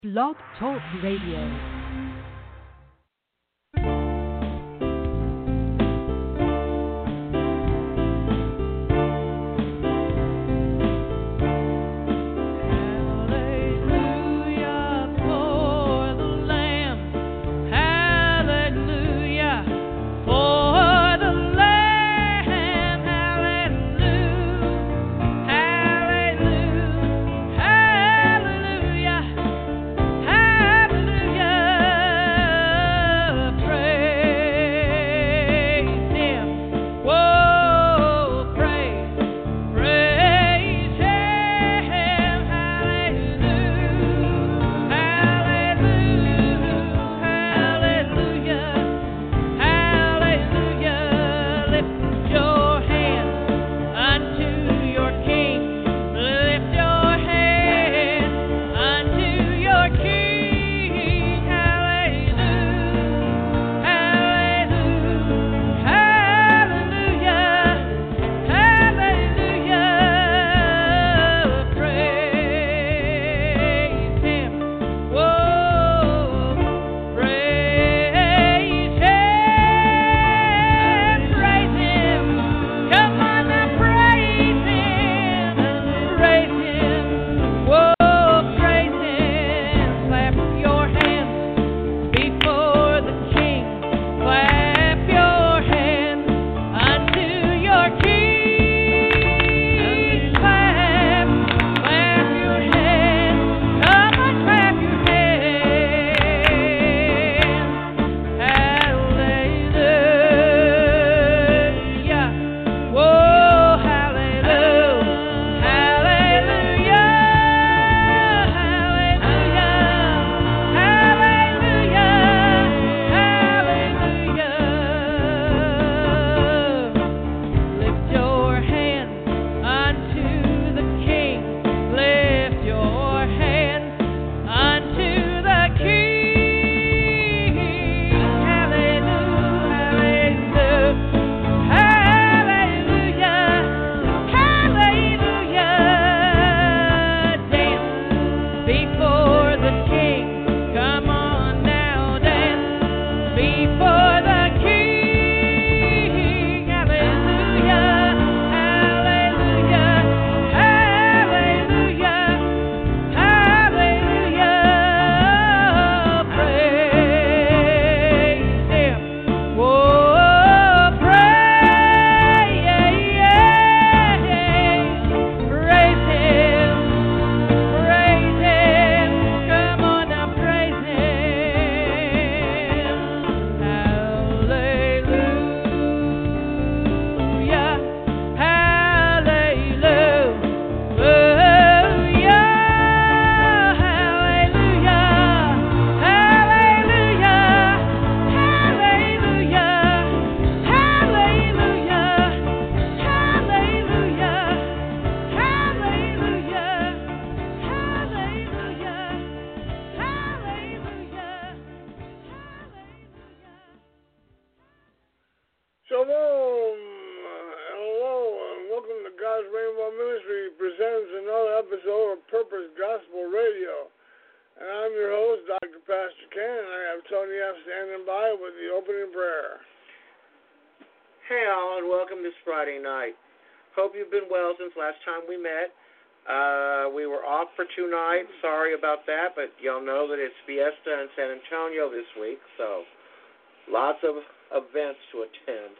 Blog Talk Radio. But y'all know that it's Fiesta in San Antonio this week, so lots of events to attend.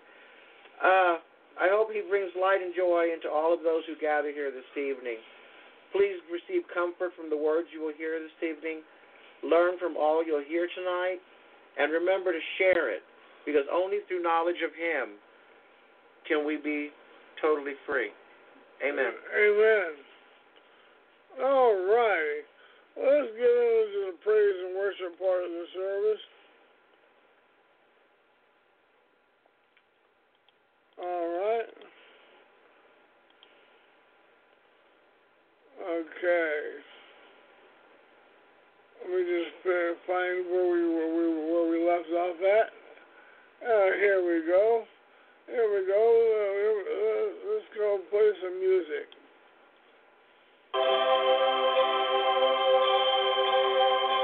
I hope he brings light and joy into all of those who gather here this evening. Please receive comfort from the words you will hear this evening. Learn from all you'll hear tonight, and remember to share it, because only through knowledge of Him can we be totally free. Amen. Amen. All right. Let's get into the praise and worship part of the service. All right. Okay. Let me just find where we left off at. Here we go. Let's go play some music.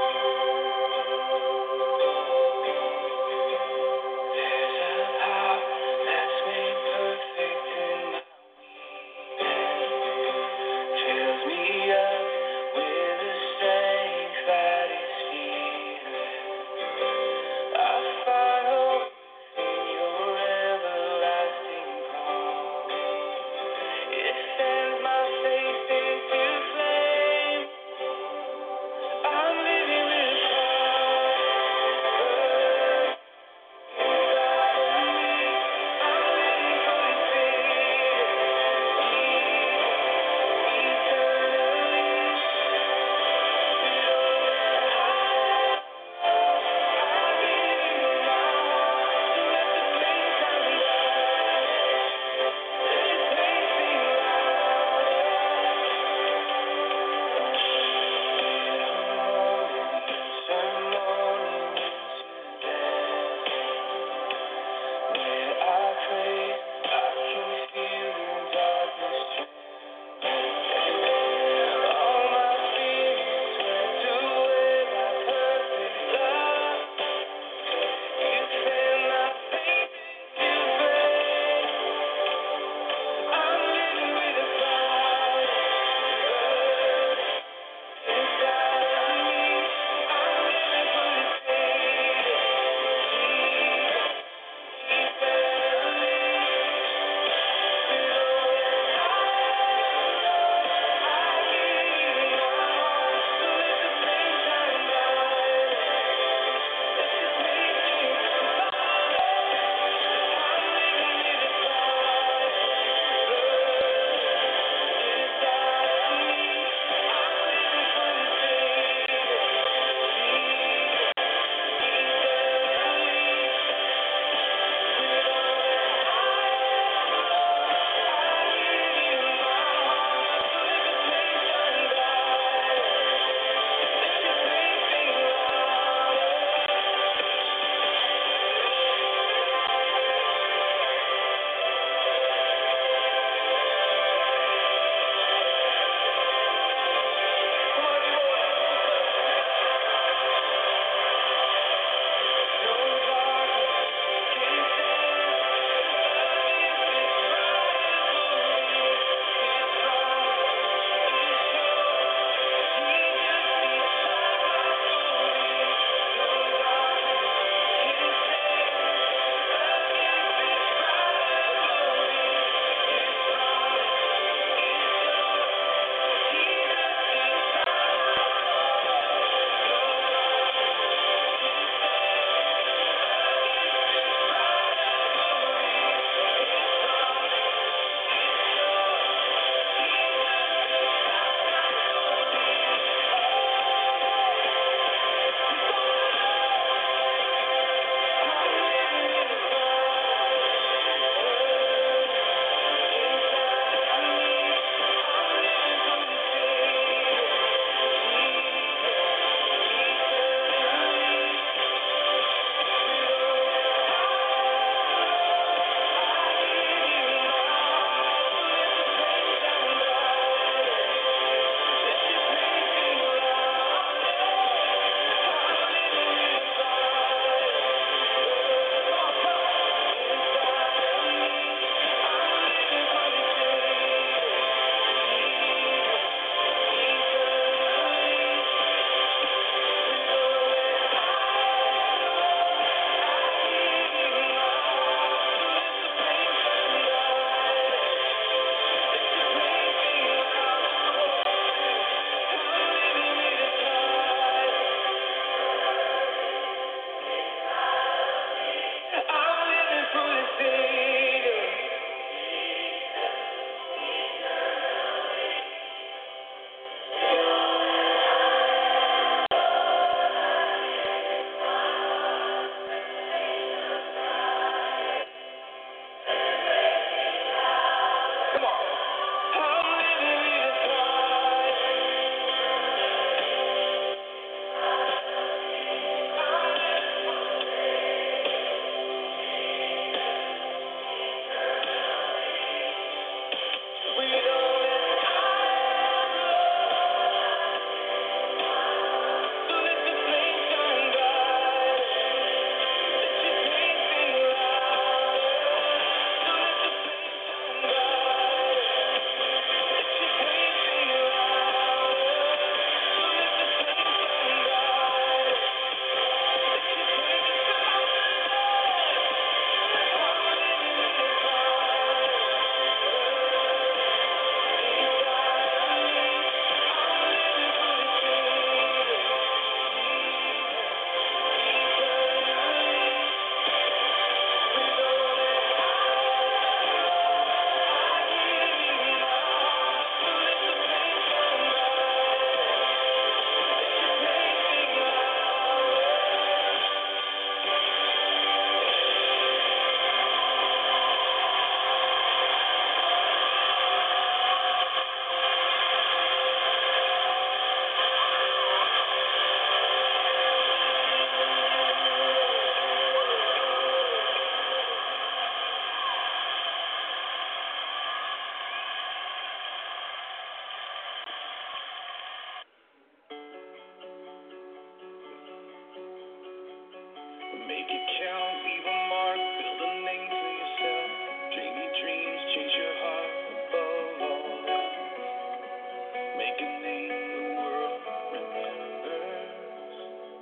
Make it count, leave a mark, build a name for yourself. Dream your dreams, chase your heart above all else. Make a name the world remembers.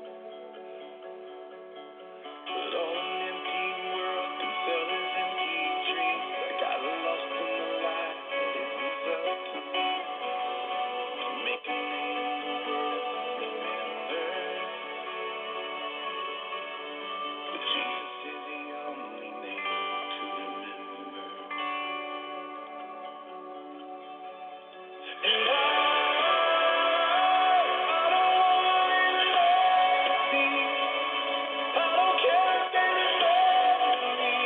But all an empty world can sell is empty dreams. I got lost in the light, and it was up to me to make a name the world remembers. But Jesus is the only name to remember. And I don't want to live legacy. I don't care if they remember me.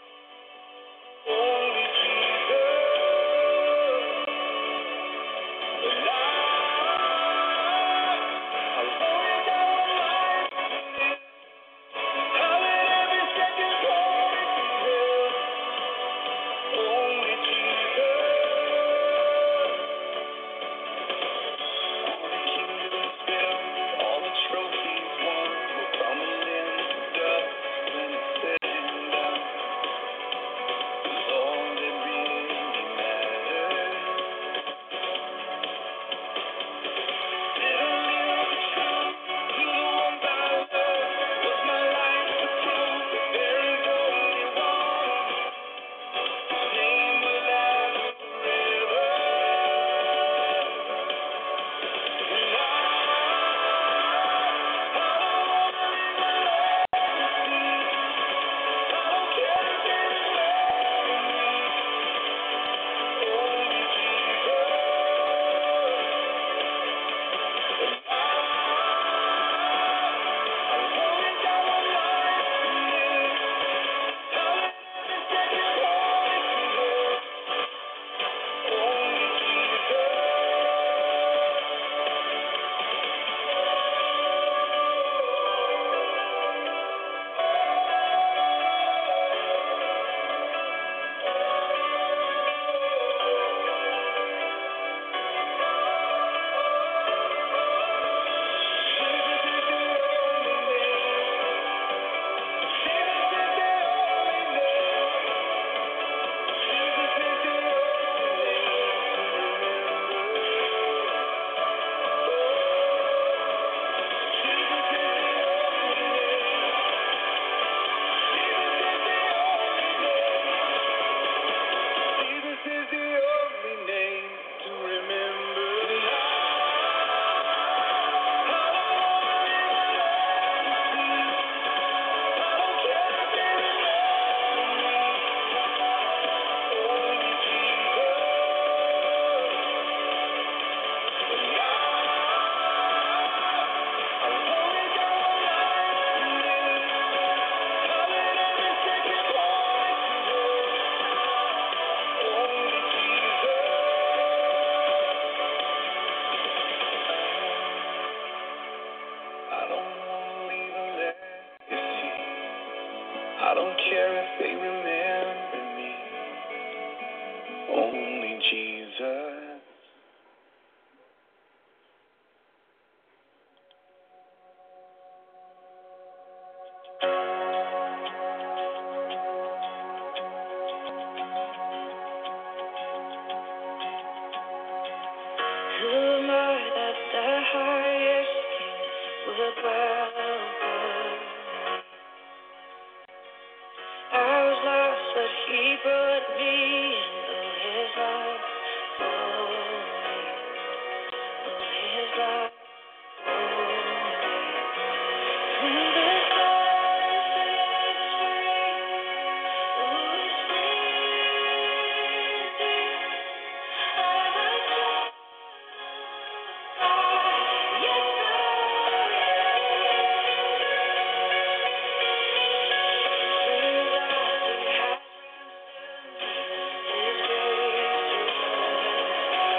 Only Jesus. But I've only got one life to live. How let every second point to hell. Only Jesus. All the kingdoms fell, all the trophies won will crumble into dust when it's said and done. 'Cause all that really matters. Did I live the truth to the ones I love? Was my life the proof that there is only one? His name will last forever. And I don't wanna live a legacy. I don't care if they remember me. Only Jesus. And I've only got one life to live. How let every second point to hell. Only Jesus. Jesus is the only name to remember. I don't wanna live a legacy. I don't care if they remember me. Only Jesus. And I've only got one life to live. How let every second point to hell. Only Jesus. I don't wanna leave a legacy. I don't care if they remember me. Only Jesus. Who am I that the highest king would bow before? I was lost, but he brought me into his life for me. Oh, his life for me. When the stars set free, oh, it's easy. I was just yes, I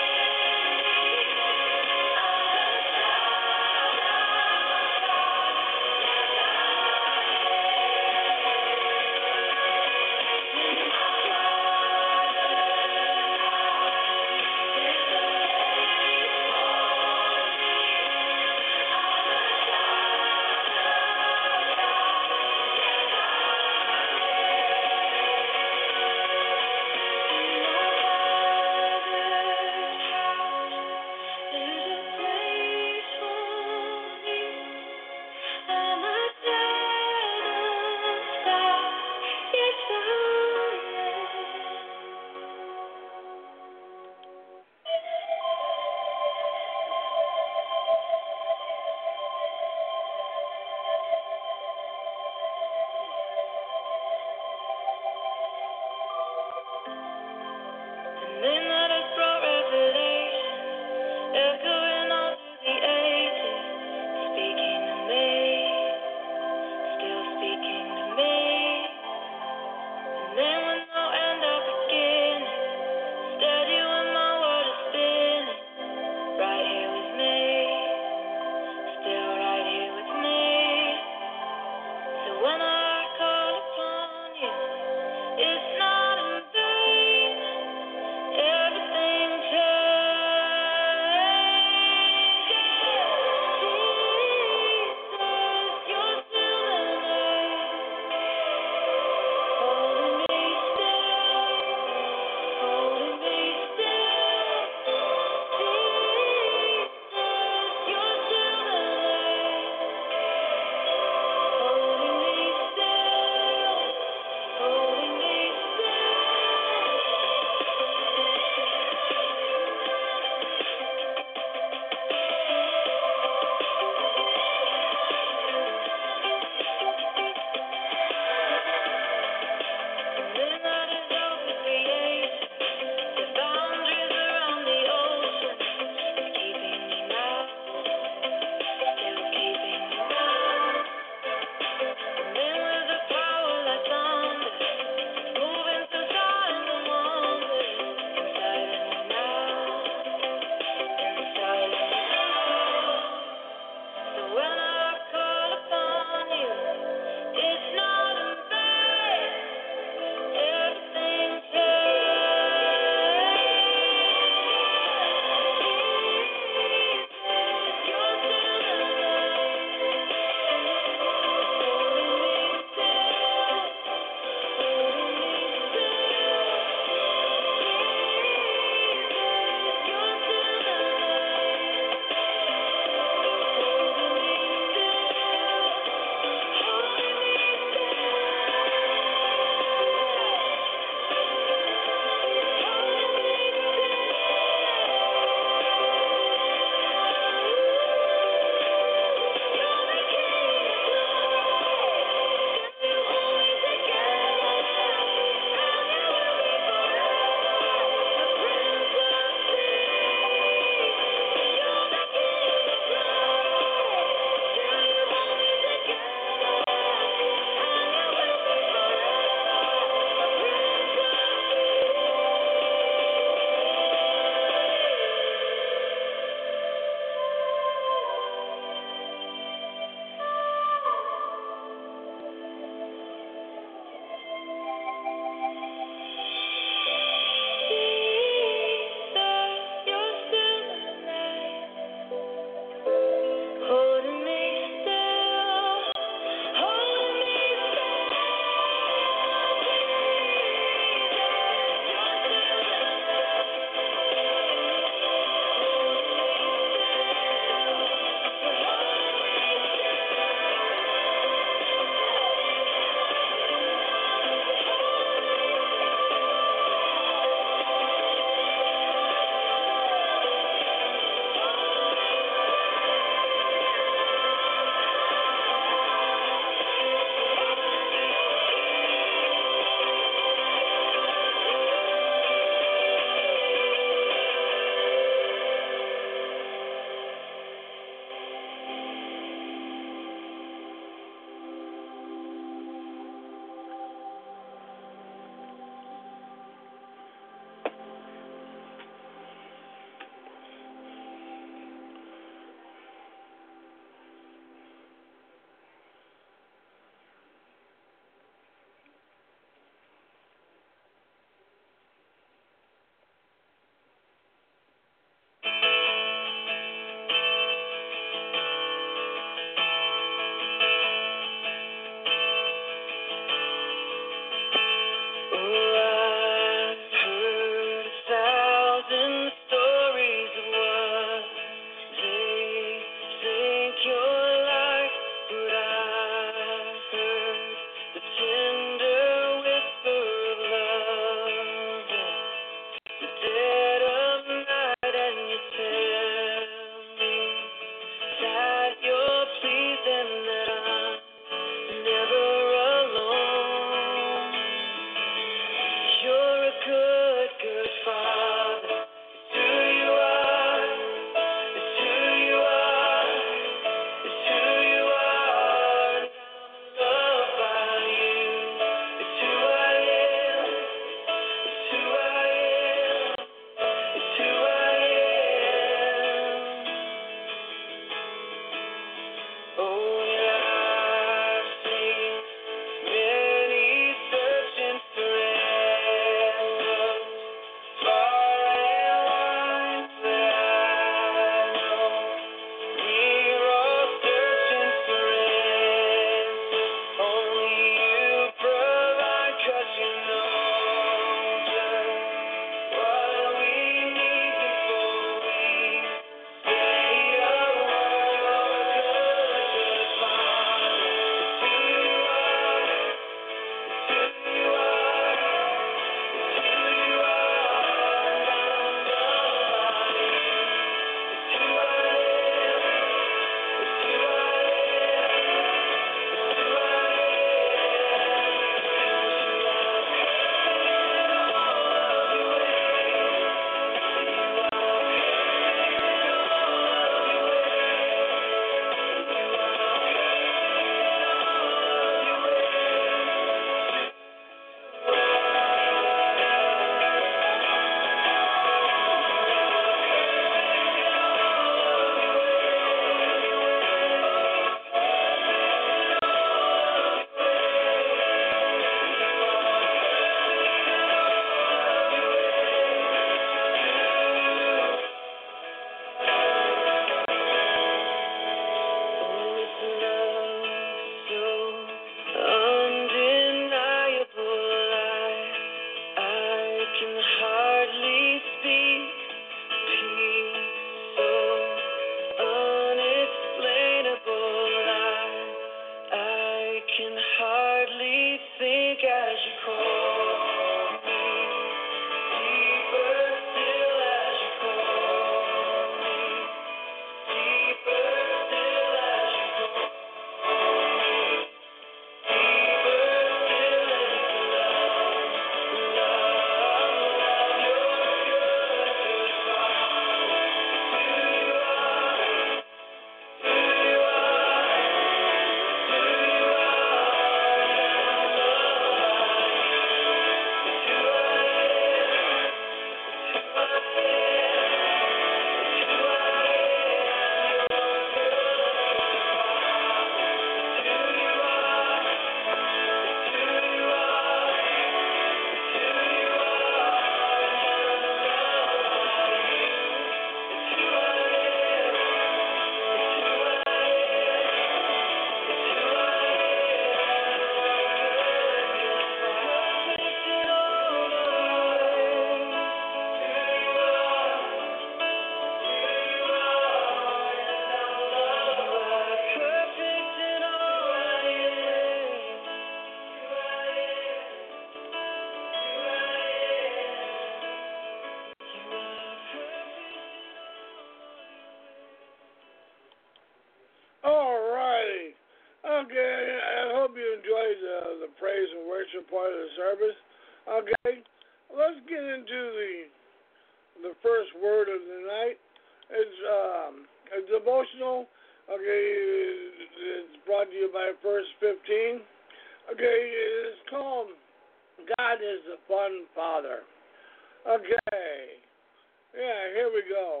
Okay, I hope you enjoyed the praise and worship part of the service. Okay, let's get into the first word of the night. It's a devotional. Okay, it's brought to you by Verse 15. Okay, it's called God is a Fun Father. Okay, yeah, here we go.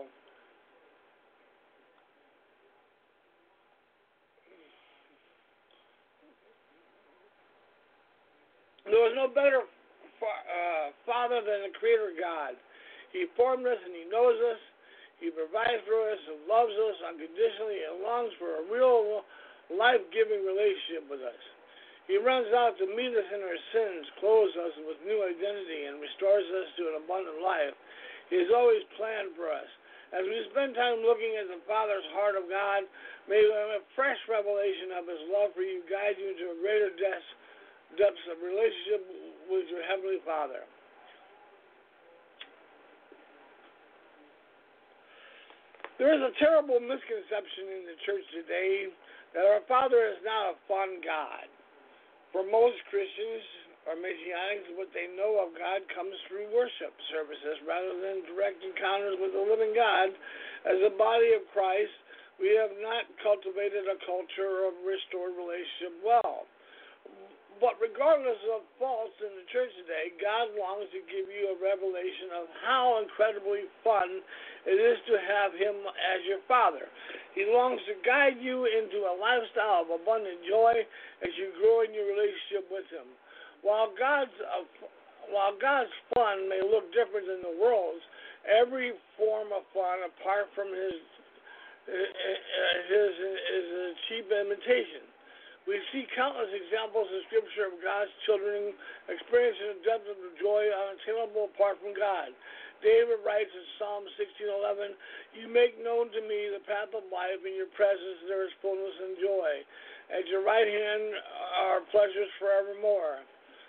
There was no better Father than the Creator God. He formed us and He knows us. He provides for us and loves us unconditionally and longs for a real life-giving relationship with us. He runs out to meet us in our sins, clothes us with new identity, and restores us to an abundant life. He has always planned for us. As we spend time looking at the Father's heart of God, may a fresh revelation of His love for you guide you to a greater depths of relationship with your Heavenly Father. There is a terrible misconception in the church today that our Father is not a fun God. For most Christians or Messianics, what they know of God comes through worship services rather than direct encounters with the living God. As a body of Christ, we have not cultivated a culture of restored relationship well. But regardless of faults in the church today, God longs to give you a revelation of how incredibly fun it is to have Him as your Father. He longs to guide you into a lifestyle of abundant joy as you grow in your relationship with Him. While God's fun may look different than the world's, every form of fun apart from His is a cheap imitation. We see countless examples in Scripture of God's children experiencing a depth of joy unattainable apart from God. David writes in Psalm 16:11, "You make known to me the path of life. In your presence there is fullness and joy. At your right hand are pleasures forevermore."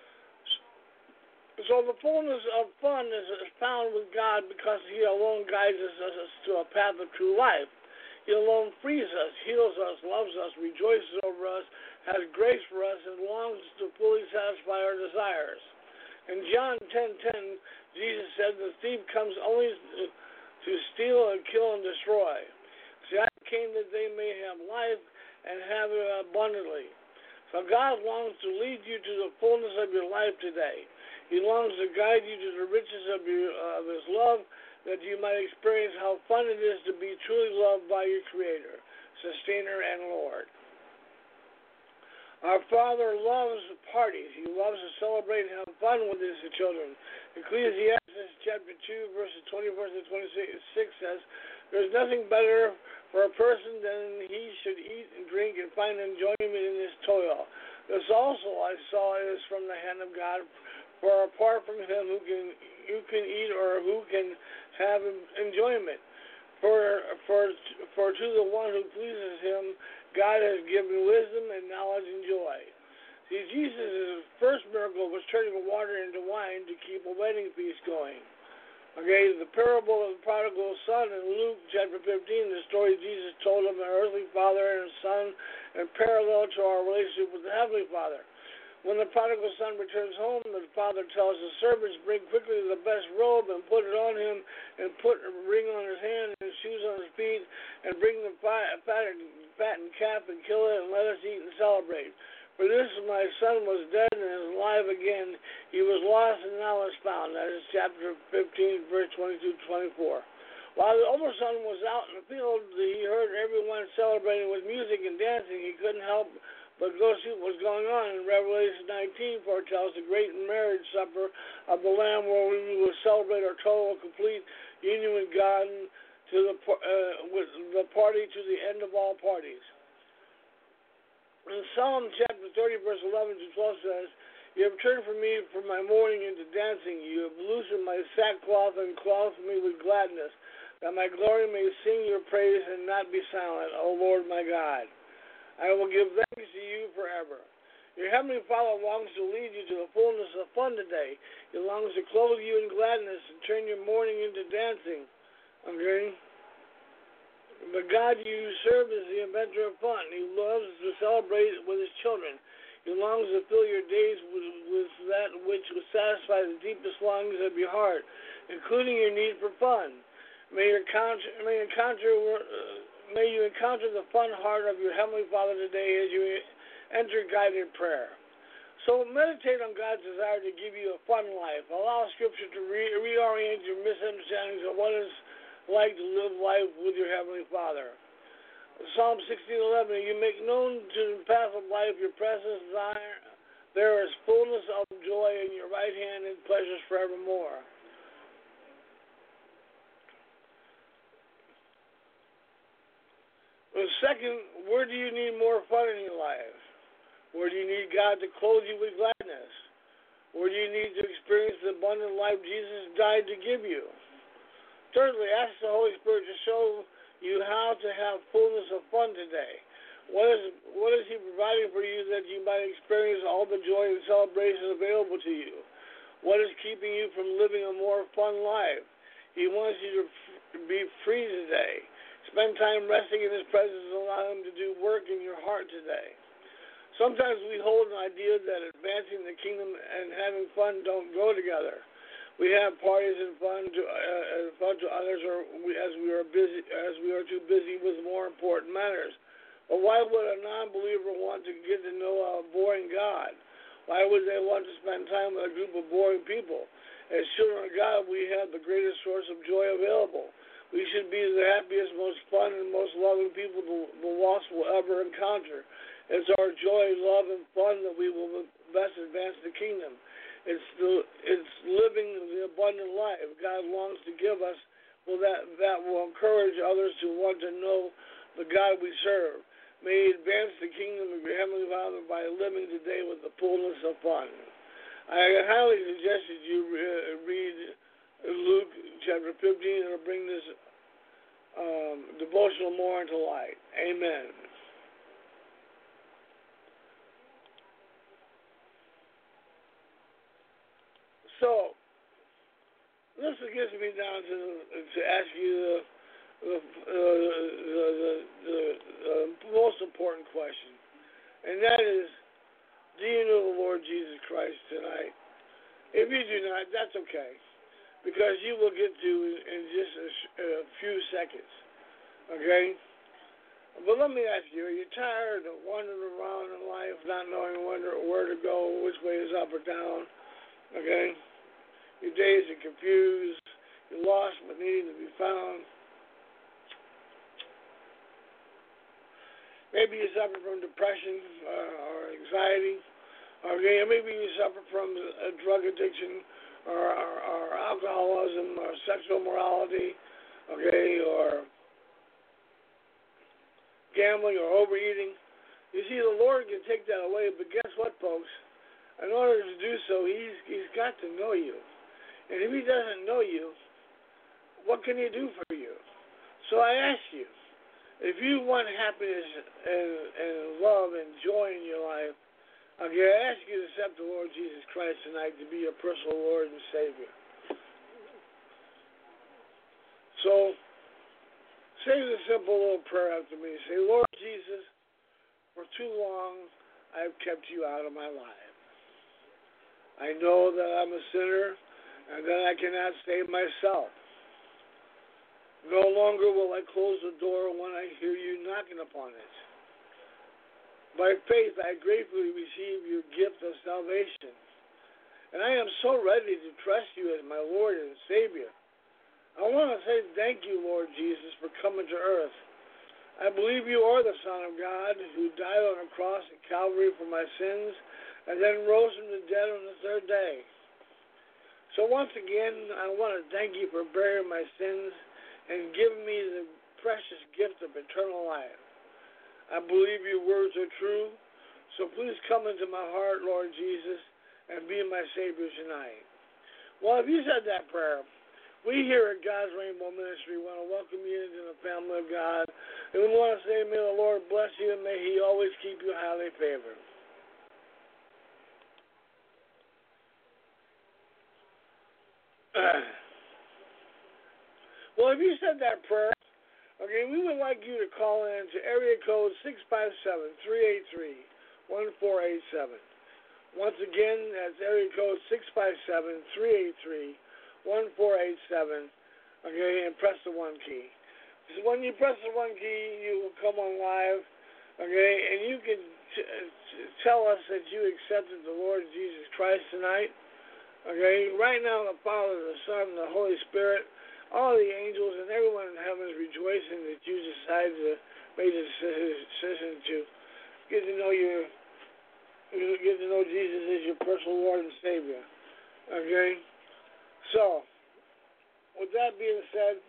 So the fullness of fun is found with God because He alone guides us to a path of true life. He alone frees us, heals us, loves us, rejoices over us, has grace for us, and longs to fully satisfy our desires. In John 10:10, Jesus said, "The thief comes only to steal and kill and destroy. See, I came that they may have life and have it abundantly." So God longs to lead you to the fullness of your life today. He longs to guide you to the riches of His love, that you might experience how fun it is to be truly loved by your Creator, Sustainer, and Lord. Our Father loves parties. He loves to celebrate and have fun with His children. Ecclesiastes chapter 2, verses 24 to 26 says, "There's nothing better for a person than he should eat and drink and find enjoyment in his toil. This also I saw is from the hand of God, for apart from Him who can eat or who can have enjoyment. For to the one who pleases Him, God has given wisdom and knowledge and joy." See, Jesus' first miracle was turning water into wine to keep a wedding feast going. Okay, the parable of the prodigal son in Luke chapter 15, the story Jesus told of an earthly father and son, and parallel to our relationship with the Heavenly Father. When the prodigal son returns home, the father tells the servants, "Bring quickly the best robe and put it on him, and put a ring on his hand and shoes on his feet, and bring the fattened calf and kill it, and let us eat and celebrate. For this my son was dead and is alive again. He was lost and now is found." That is chapter 15, verse 22 to 24. While the older son was out in the field, he heard everyone celebrating with music and dancing. He couldn't help but go see what was going on. In Revelation 19 foretells the great marriage supper of the Lamb, where we will celebrate our total, complete union with God with the party to the end of all parties. In Psalm chapter 30, verse 11 to 12 says, "You have turned from me from my mourning into dancing. You have loosened my sackcloth and clothed me with gladness, that my glory may sing your praise and not be silent, O Lord my God. I will give thanks to you forever." Your Heavenly Father longs to lead you to the fullness of fun today. He longs to clothe you in gladness and turn your mourning into dancing. Okay? The God you serve is the inventor of fun. He loves to celebrate with his children. He longs to fill your days with that which will satisfy the deepest longings of your heart, including your need for fun. May you encounter the fun heart of your Heavenly Father today as you enter guided prayer. So meditate on God's desire to give you a fun life. Allow Scripture to reorient your misunderstandings of what it's like to live life with your Heavenly Father. Psalm 16:11, you make known to the path of life your presence desire. There is fullness of joy in your right hand and pleasures forevermore. The second, where do you need more fun in your life? Where do you need God to clothe you with gladness? Where do you need to experience the abundant life Jesus died to give you? Thirdly, ask the Holy Spirit to show you how to have fullness of fun today. What is He providing for you that you might experience all the joy and celebration available to you? What is keeping you from living a more fun life? He wants you to be free today. Spend time resting in His presence and allow Him to do work in your heart today. Sometimes we hold an idea that advancing the kingdom and having fun don't go together. We have parties and fun to others, as we are too busy with more important matters. But why would a non-believer want to get to know a boring God? Why would they want to spend time with a group of boring people? As children of God, we have the greatest source of joy available. We should be the happiest, most fun, and most loving people the lost will ever encounter. It's our joy, love, and fun that we will best advance the kingdom. It's living the abundant life God longs to give us. That will encourage others to want to know the God we serve. May He advance the kingdom of your Heavenly Father by living today with the fullness of fun. I highly suggest that you read Luke chapter 15 and it'll bring this devotional more into light. Amen. So, this gets me down to ask you the most important question, and that is, do you know the Lord Jesus Christ tonight? If you do not, that's okay, because you will get to in just a few seconds, okay? But let me ask you, are you tired of wandering around in life, not knowing where to go, which way is up or down, okay? Your days are confused, you're lost but needing to be found. Maybe you suffer from depression or anxiety, or maybe you suffer from a drug addiction or alcoholism or sexual morality, okay, or gambling or overeating. You see, the Lord can take that away, but guess what, folks? In order to do so, He's got to know you. And if He doesn't know you, what can He do for you? So I ask you, if you want happiness and love and joy in your life, okay, I ask you to accept the Lord Jesus Christ tonight to be your personal Lord and Savior. So say the simple little prayer after me. Say, Lord Jesus, for too long I've kept you out of my life. I know that I'm a sinner and that I cannot save myself. No longer will I close the door when I hear you knocking upon it. By faith, I gratefully receive your gift of salvation. And I am so ready to trust you as my Lord and Savior. I want to say thank you, Lord Jesus, for coming to earth. I believe you are the Son of God who died on a cross at Calvary for my sins and then rose from the dead on the third day. So once again, I want to thank you for bearing my sins and giving me the precious gift of eternal life. I believe your words are true, so please come into my heart, Lord Jesus, and be my Savior tonight. Well, if you said that prayer, we here at God's Rainbow Ministry want to welcome you into the family of God, and we want to say, may the Lord bless you, and may He always keep you highly favored. Well, if you said that prayer, Okay, we would like you to call in to area code 657-383-1487. Once again, that's area code 657-383-1487. Okay, and press the 1 key. So when you press the 1 key, you will come on live. Okay, and you can tell us that you accepted the Lord Jesus Christ tonight. Okay, right now the Father, the Son, and the Holy Spirit, all the angels and everyone in heaven is rejoicing that you decided to make the decision to get to know Jesus as your personal Lord and Savior. Okay, so with that being said,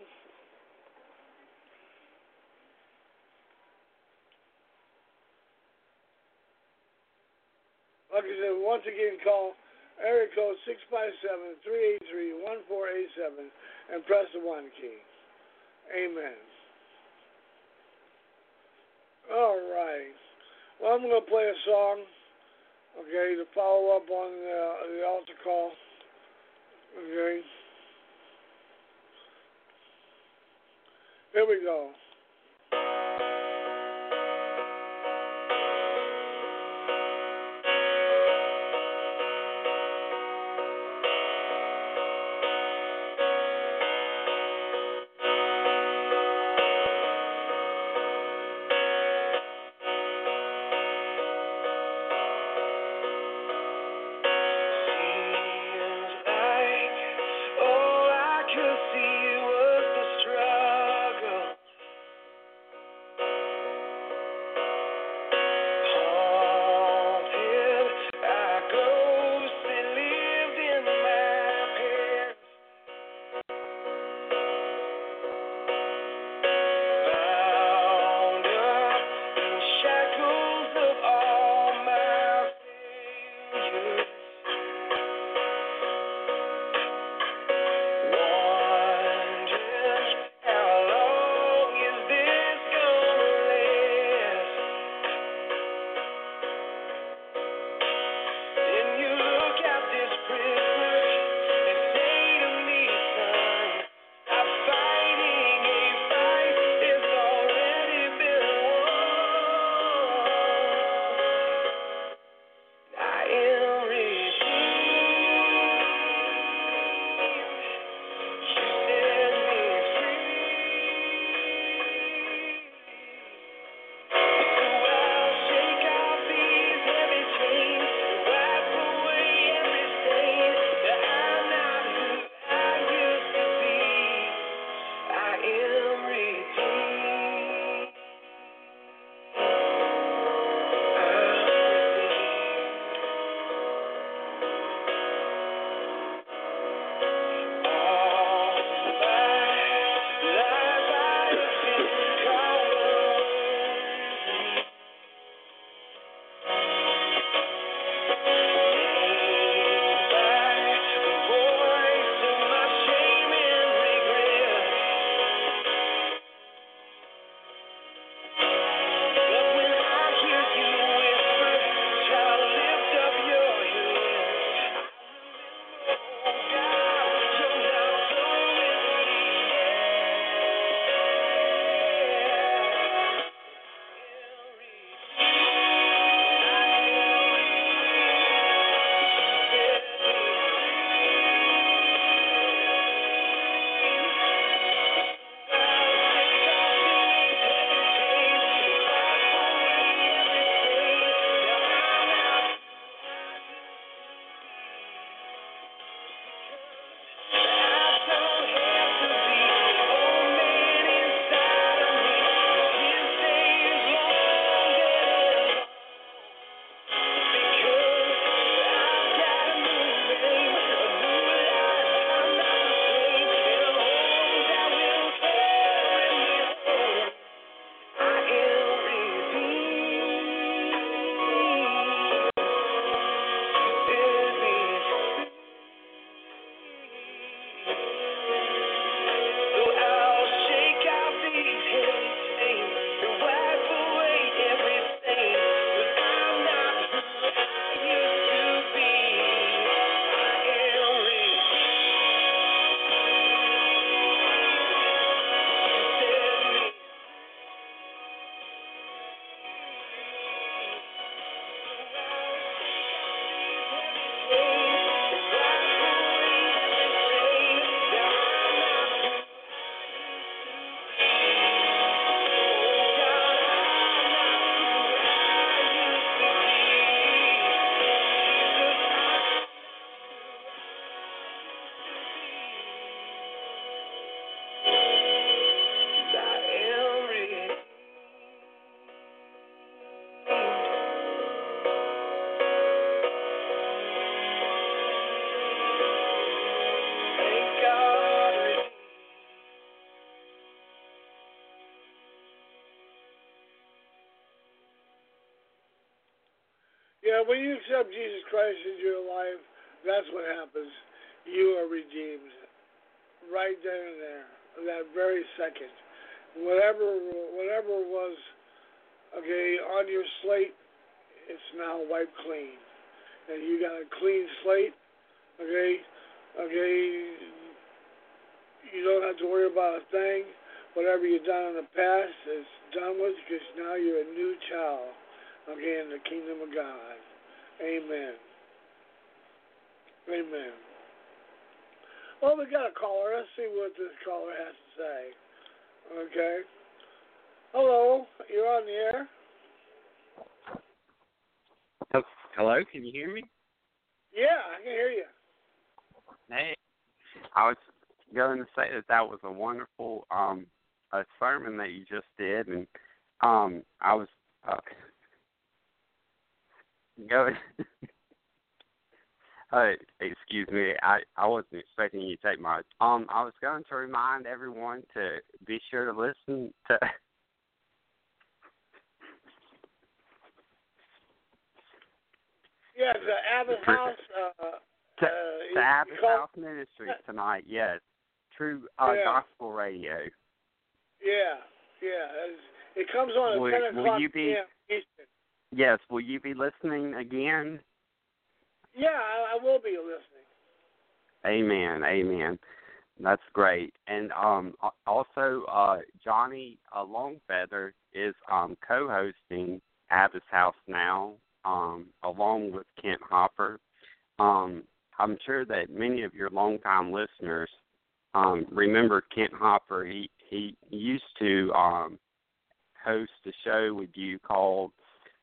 like I said, once again, call area code 657-383-1487 and press the 1 key. Amen. All right. Well, I'm going to play a song, okay, to follow up on the altar call. Okay. Here we go. All I could see was the struggle. Yeah, when you accept Jesus Christ into your life, that's what happens. You are redeemed. Right then and there. That very second. Whatever was, okay, on your slate, it's now wiped clean. And you got a clean slate, okay? You don't have to worry about a thing. Whatever you've done in the past is done with because now you're a new child, okay, in the kingdom of God. Amen. Amen. Well, we got a caller. Let's see what this caller has to say. Okay. Hello, you're on the air. Hello, can you hear me? Yeah, I can hear you. Hey, I was going to say that was a wonderful a sermon that you just did, and I was going. Excuse me, I wasn't expecting you to take my. I was going to remind everyone to be sure to listen to. Yeah, the Abbott House. To Abbott House Ministries tonight, yes. True Gospel Radio. Yeah. It comes on at 10 o'clock p.m. Eastern. Yes, will you be listening again? Yeah, I will be listening. Amen. That's great. And also, Johnny Longfeather is co-hosting Abbott's House now, along with Kent Hopper. I'm sure that many of your longtime listeners remember Kent Hopper. He used to host a show with you called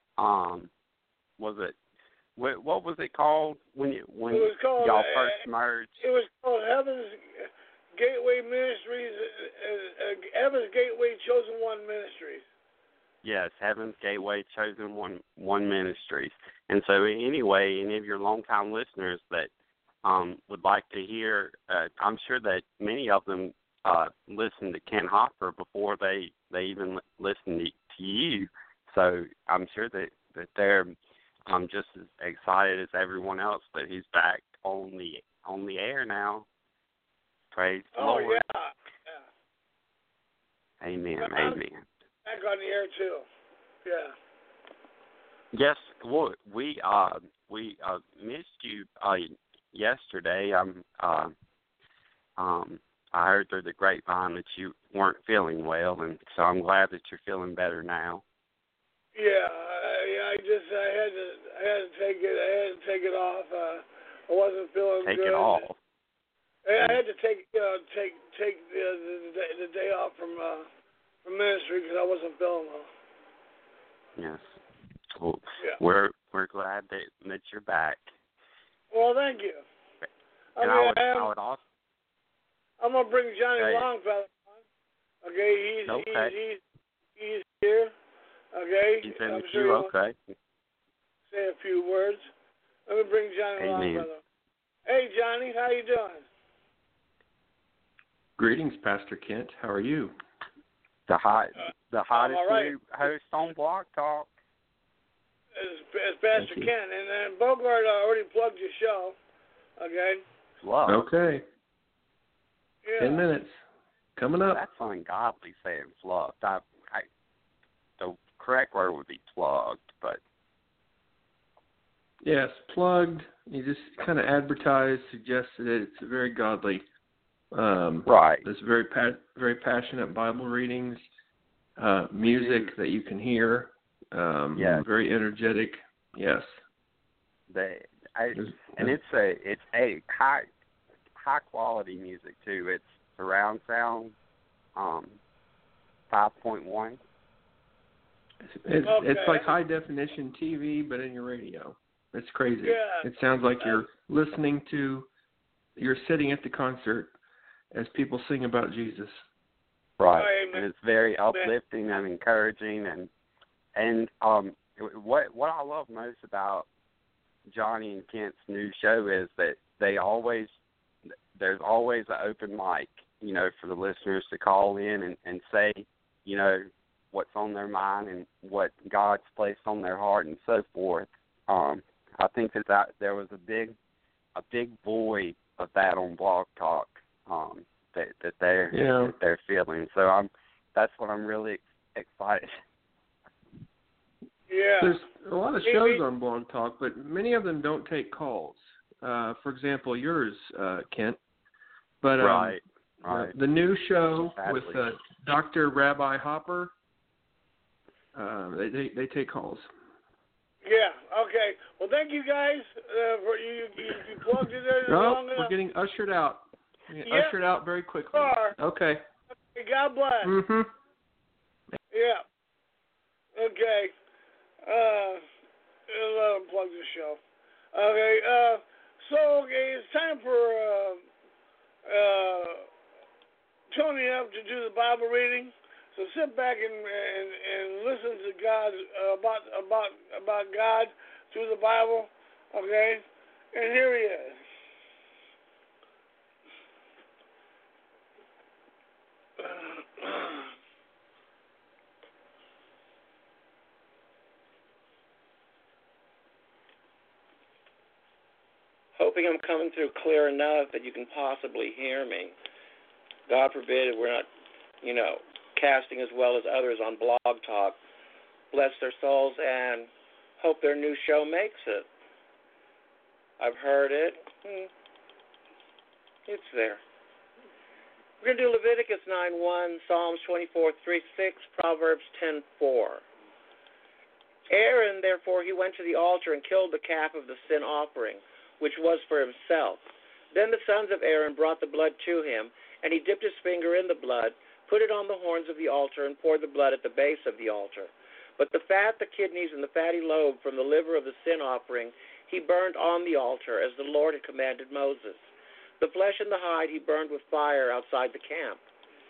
what was it called when y'all first merged? It was called Heaven's Gateway Ministries, Heaven's Gateway Chosen One Ministries. Yes, Heaven's Gateway Chosen One Ministries. And so anyway, any of your longtime listeners that would like to hear, I'm sure that many of them listened to Kent Hopper before they even listened to you. So I'm sure that they're just as excited as everyone else that he's back on the air now. Praise the Lord. Yeah. Amen. Back on the air too. Yeah. Yes, well, we missed you yesterday. I heard through the grapevine that you weren't feeling well, and so I'm glad that you're feeling better now. Yeah, I had to take it. I had to take it off. I wasn't feeling good. Take it off. I had to take the day off from ministry because I wasn't feeling well. Yes. Well, yeah. We're glad that you're back. Well, thank you. And I would also. I'm gonna bring Johnny Longfeather on. Okay, he's here. Okay. He's in I'm the sure queue. Okay. Say a few words. Let me bring Johnny Longfeather. Hey, Johnny, how you doing? Greetings, Pastor Kent. How are you? The hottest new host on Blog Talk. It's Pastor Kent, and then Bogart already plugged your show. Okay. Love. Okay. Yeah. 10 minutes. Coming up. That's ungodly saying plugged. The correct word would be plugged, but. Yes, plugged. You just kind of advertised, suggested it. It's very godly. Right. There's very passionate Bible readings, music that you can hear. Yes. Very energetic. Yes. It's a high quality music too. It's surround sound, 5.1. It's like high definition TV, but in your radio. It's crazy. Yeah. It sounds like you're sitting at the concert as people sing about Jesus. Right. And it's very uplifting and encouraging, and what I love most about Johnny and Kent's new show is that there's always an open mic, for the listeners to call in and say, what's on their mind and what God's placed on their heart and so forth. I think that there was a big void of that on Blog Talk that they're feeling. So that's what I'm really excited. Yeah. There's a lot of shows on Blog Talk, but many of them don't take calls. For example, yours, Kent. But right. The new show Sadly. with Dr. Rabbi Hopper, they take calls. Yeah. Okay. Well, thank you guys for you plugged it in long enough. We're getting ushered out. Ushered out very quickly. Okay. God bless. Mhm. Yeah. Okay. Let him plug the show. Okay. It's time for Tony up to do the Bible reading. So sit back and listen to God about God through the Bible. Okay. And here he is. Hoping I'm coming through clear enough that you can possibly hear me. God forbid we're not, casting as well as others on Blog Talk. Bless their souls and hope their new show makes it. I've heard it. It's there. We're going to do Leviticus 9:1, Psalms 24:3-6, Proverbs 10:4. Aaron, therefore, he went to the altar and killed the calf of the sin offering, which was for himself. Then the sons of Aaron brought the blood to him, and he dipped his finger in the blood, put it on the horns of the altar, and poured the blood at the base of the altar. But the fat, the kidneys, and the fatty lobe from the liver of the sin offering he burned on the altar, as the Lord had commanded Moses. The flesh and the hide he burned with fire outside the camp.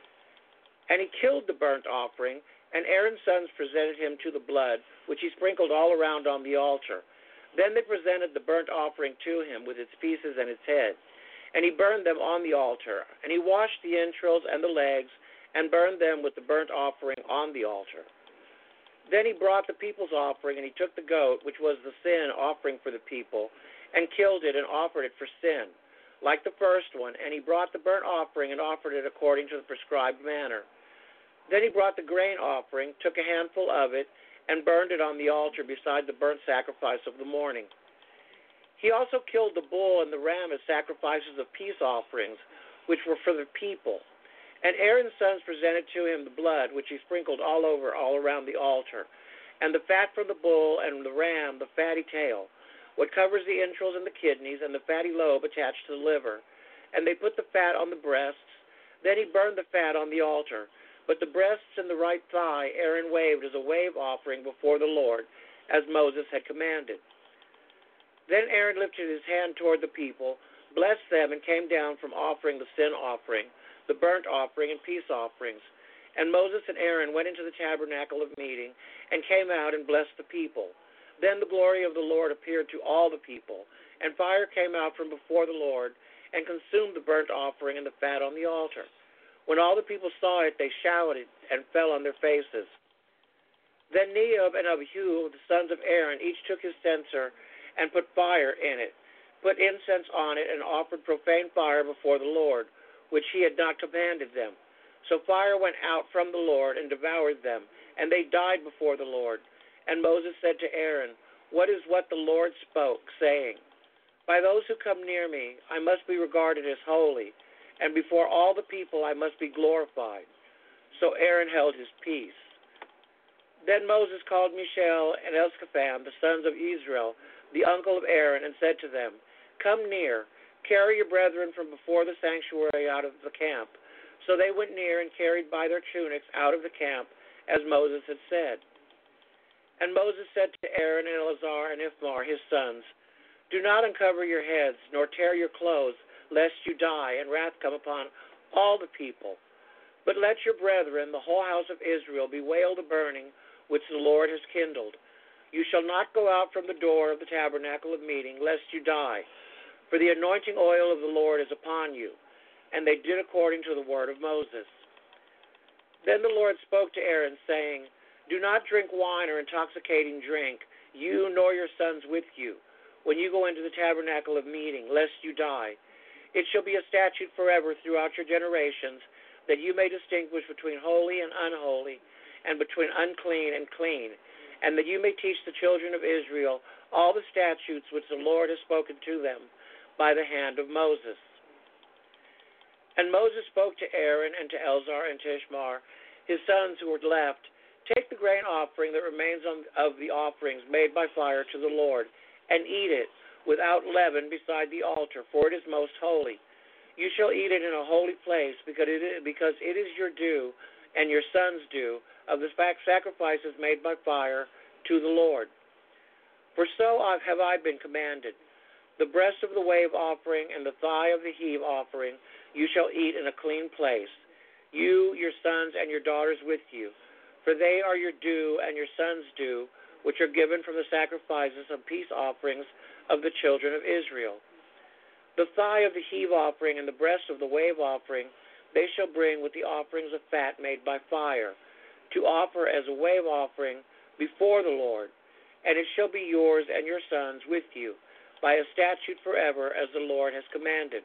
And he killed the burnt offering, and Aaron's sons presented him to the blood, which he sprinkled all around on the altar. Then they presented the burnt offering to him with its pieces and its head, and he burned them on the altar. And he washed the entrails and the legs, and burned them with the burnt offering on the altar. Then he brought the people's offering, and he took the goat, which was the sin offering for the people, and killed it and offered it for sin, like the first one. And he brought the burnt offering and offered it according to the prescribed manner. Then he brought the grain offering, took a handful of it, and burned it on the altar beside the burnt sacrifice of the morning. He also killed the bull and the ram as sacrifices of peace offerings, which were for the people. And Aaron's sons presented to him the blood, which he sprinkled all around the altar, and the fat from the bull and the ram, the fatty tail, what covers the entrails and the kidneys, and the fatty lobe attached to the liver. And they put the fat on the breasts. Then he burned the fat on the altar. But the breasts and the right thigh Aaron waved as a wave offering before the Lord, as Moses had commanded. Then Aaron lifted his hand toward the people, blessed them, and came down from offering the sin offering, the burnt offering, and peace offerings. And Moses and Aaron went into the tabernacle of meeting and came out and blessed the people. Then the glory of the Lord appeared to all the people, and fire came out from before the Lord and consumed the burnt offering and the fat on the altar. When all the people saw it, they shouted and fell on their faces. Then Nadab and Abihu, the sons of Aaron, each took his censer and put fire in it, put incense on it, and offered profane fire before the Lord, which he had not commanded them. So fire went out from the Lord and devoured them, and they died before the Lord. And Moses said to Aaron, "What is what the Lord spoke, saying, 'By those who come near me I must be regarded as holy, and before all the people I must be glorified.'" So Aaron held his peace. Then Moses called Mishael and Elzaphan, the sons of Israel, the uncle of Aaron, and said to them, "Come near, carry your brethren from before the sanctuary out of the camp." So they went near and carried by their tunics out of the camp, as Moses had said. And Moses said to Aaron and Eleazar and Ithamar, his sons, "Do not uncover your heads, nor tear your clothes, lest you die, and wrath come upon all the people. But let your brethren, the whole house of Israel, bewail the burning which the Lord has kindled. You shall not go out from the door of the tabernacle of meeting, lest you die, for the anointing oil of the Lord is upon you." And they did according to the word of Moses. Then the Lord spoke to Aaron, saying, "Do not drink wine or intoxicating drink, you nor your sons with you, when you go into the tabernacle of meeting, lest you die. It shall be a statute forever throughout your generations, that you may distinguish between holy and unholy, and between unclean and clean, and that you may teach the children of Israel all the statutes which the Lord has spoken to them by the hand of Moses. And Moses spoke to Aaron and to Eleazar and to Ishmael, his sons who were left, take the grain offering that remains of the offerings made by fire to the Lord, and eat it without leaven beside the altar, for it is most holy. You shall eat it in a holy place, because it is your due and your son's due of the sacrifices made by fire to the Lord. For so have I been commanded. The breast of the wave offering and the thigh of the heave offering you shall eat in a clean place, you, your sons, and your daughters with you, for they are your due and your sons' due, which are given from the sacrifices of peace offerings of the children of Israel. The thigh of the heave offering and the breast of the wave offering they shall bring with the offerings of fat made by fire, to offer as a wave offering before the Lord, and it shall be yours and your sons with you, by a statute forever, as the Lord has commanded.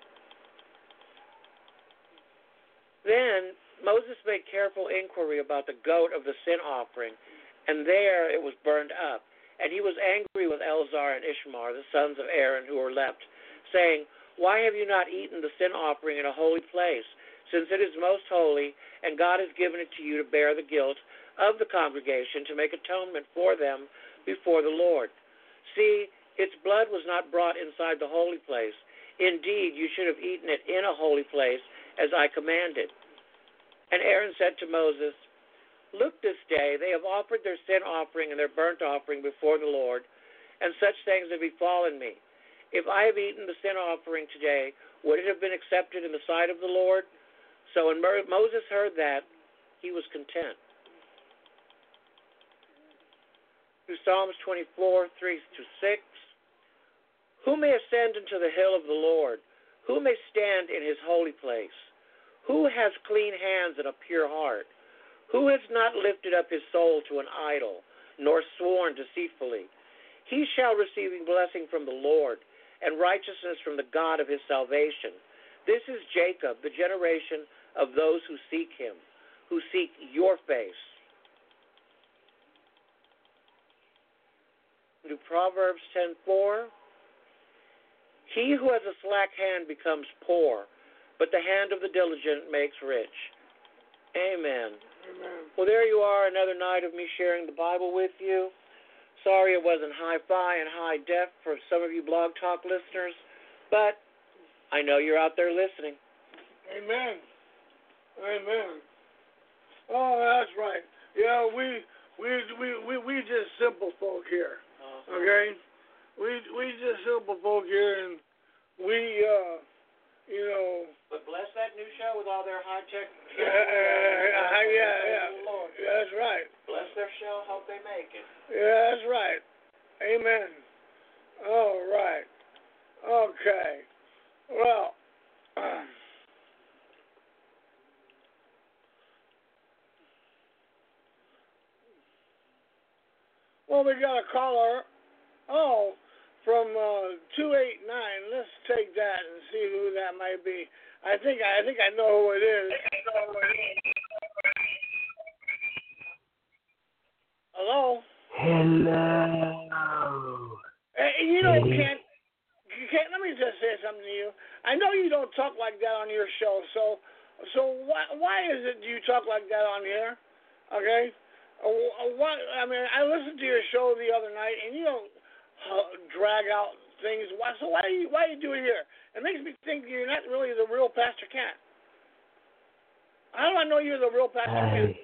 Then Moses made careful inquiry about the goat of the sin offering, and there it was burned up. And he was angry with Eleazar and Ishmael, the sons of Aaron, who were left, saying, Why have you not eaten the sin offering in a holy place, since it is most holy, and God has given it to you to bear the guilt of the congregation, to make atonement for them before the Lord? See, its blood was not brought inside the holy place. Indeed, you should have eaten it in a holy place, as I commanded. And Aaron said to Moses, Look, this day they have offered their sin offering and their burnt offering before the Lord, and such things have befallen me. If I have eaten the sin offering today, would it have been accepted in the sight of the Lord? So when Moses heard that, he was content. Through Psalms 24, 3-6. Who may ascend into the hill of the Lord? Who may stand in his holy place? Who has clean hands and a pure heart? Who has not lifted up his soul to an idol, nor sworn deceitfully? He shall receive blessing from the Lord, and righteousness from the God of his salvation. This is Jacob, the generation of those who seek him, who seek your face. To Proverbs 10:4. He who has a slack hand becomes poor, but the hand of the diligent makes rich. Amen. Amen. Well, there you are, another night of me sharing the Bible with you. Sorry it wasn't hi-fi and high def for some of you Blog Talk listeners, but I know you're out there listening. Amen. Amen. Oh, that's right. Yeah, we just simple folk here. Okay? We just simple folk here, and we But bless that new show with all their high-tech. Yeah. Lord. That's right. Bless their show. Hope they make it. Yeah, that's right. Amen. All right. Okay. Well, we got a caller. Oh, from 289. Let's take that and see who that might be. I think I know who it is. Hello. Hello. Hey, Kent, let me just say something to you. I know you don't talk like that on your show, so why is it you talk like that on here? Okay. I listened to your show the other night, and you don't drag out things. So why do you do it here? It makes me think you're not really the real Pastor Kent. How do I know you're the real Pastor Kent?